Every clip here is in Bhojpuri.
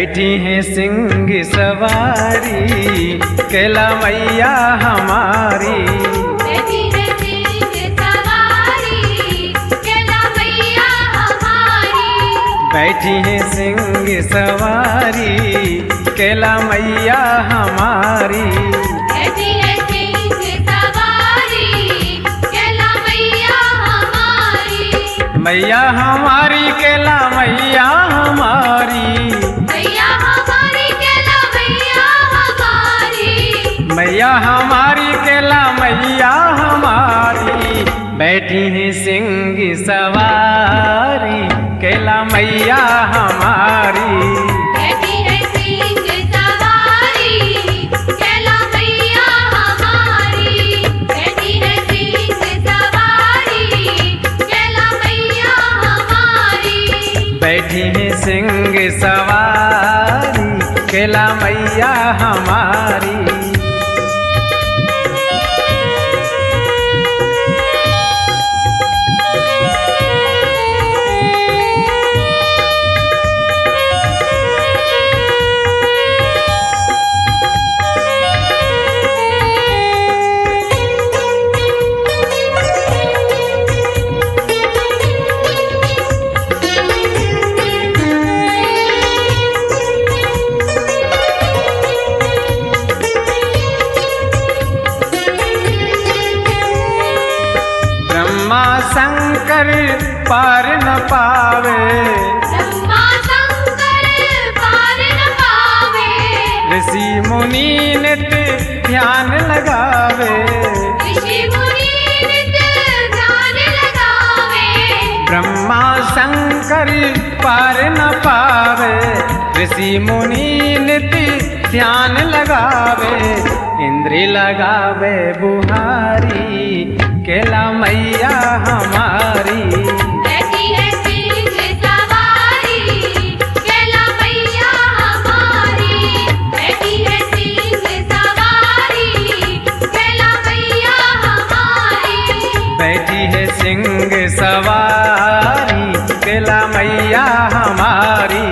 बैठी हैं सिंह सवारी कैला मैया हमारी। बैठी है सिंह सवारी कैला मैया हमारी। बैठी हैं सिंह सवारी कैला मैया हमारी। बैठी है सिंह सवारी कैला मैया हमारी। मैया हमारी कैला मैया हमारी। मैया हमारी कैला मैया हमारी। मैया हमारी कैला मैया हमारी। बैठी हैं सिंह सवारी कैला मैया हमारी। बैठी है सिंह सवारी कैला मैया हमारी। बैठी है सिंह सवारी कैला मैया हमारी। बैठी हैं सिंह सवारी कैला मैया हमारी। ब्रह्मा शंकर पार न पावे। ब्रह्मा शंकर पार न पावे। ऋषि मुनि नित्य ध्यान लगावे। ऋषि मुनि नित्य ध्यान लगावे। ब्रह्मा शंकर पार न पावे। ऋषि मुनि नित्य ध्यान लगावे। इंद्र लगावे बुहारी कैला मैया हमारी। बैठी है सिंह सवारी कैला मैया हमारी। बैठी है सिंह सवारी कैला मैया हमारी। बैठी है सिंह सवारी कैला मैया हमारी।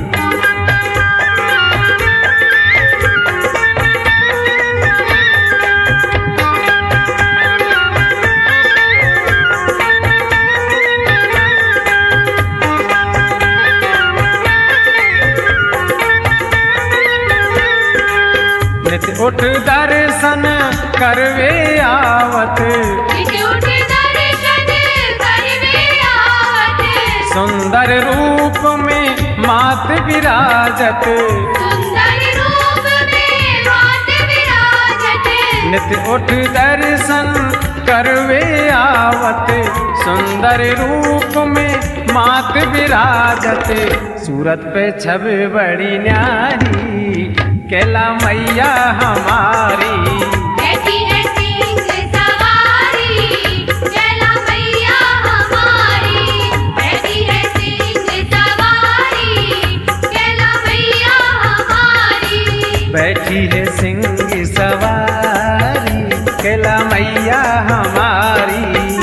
नित उठ दर्शन करवे आवत। नित उठ दर्शन करवे आवत। सुंदर रूप में मात विराजत। सुंदर रूप में मात विराजत। नित उठ दर्शन करवे आवत। सुंदर रूप में मात विराजत। सूरत पे छवि बड़ी न्यारी कैला मैया हमारी। बैठी है सिंह सवारी कैला मैया हमारी। बैठी है सिंह सवारी कैला मैया हमारी। बैठी है सिंह सवारी कैला मैया हमारी।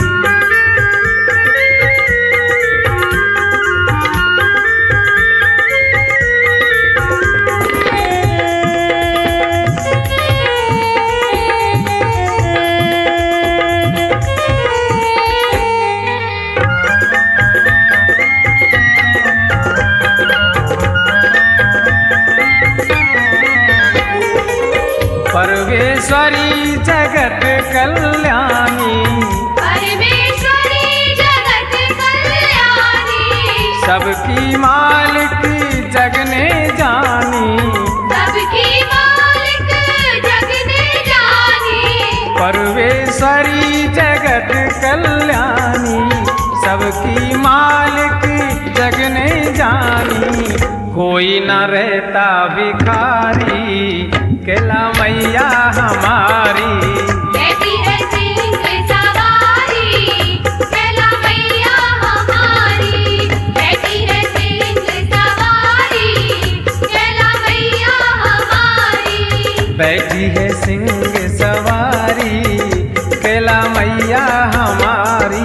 परमेश्वरी जगत कल्याणी। परमेश्वरी जगत कल्याणी। सबकी मालिक जगने जानी। सबकी मालिक जगने जानी। परमेश्वरी जगत कल्याणी। सबकी मालिक जगने जानी। कोई न रहता भिखारी कैला मैया हमारी। बैठी है सिंह सवारी कैला मैया हमारी। बैठी है सिंह सवारी कैला मैया हमारी। बैठी है सिंह सवारी कैला मैया हमारी।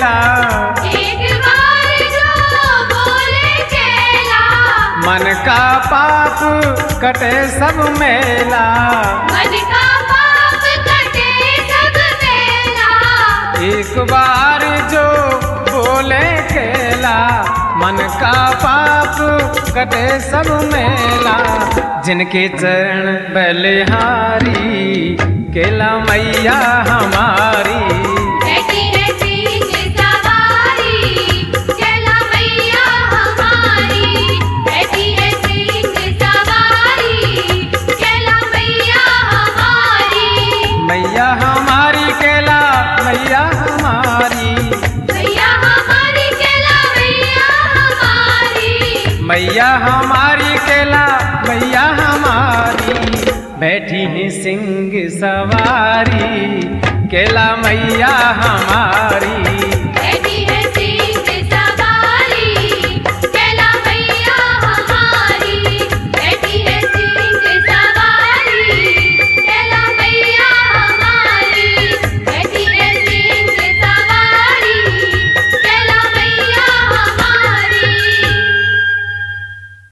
केला, एक बार जो बोले केला, मन का पाप कटे सब मेला। मन का पाप कटे सब मेला, एक बार जो बोले केला, मन का पाप कटे सब मेला। जिनके चरण बलिहारी, केला मैया हमारी। बैठी है सिंह सवारी, केला मैया हमारी। बैठी है सिंह सवारी, केला मैया हमारी। मैया हमारी केला मैया हमारी। मैया हमारी केला मैया हमारी। मैया हमारी केला मैया हमारी। बैठी है सिंह सवारी, केला मैया हमारी।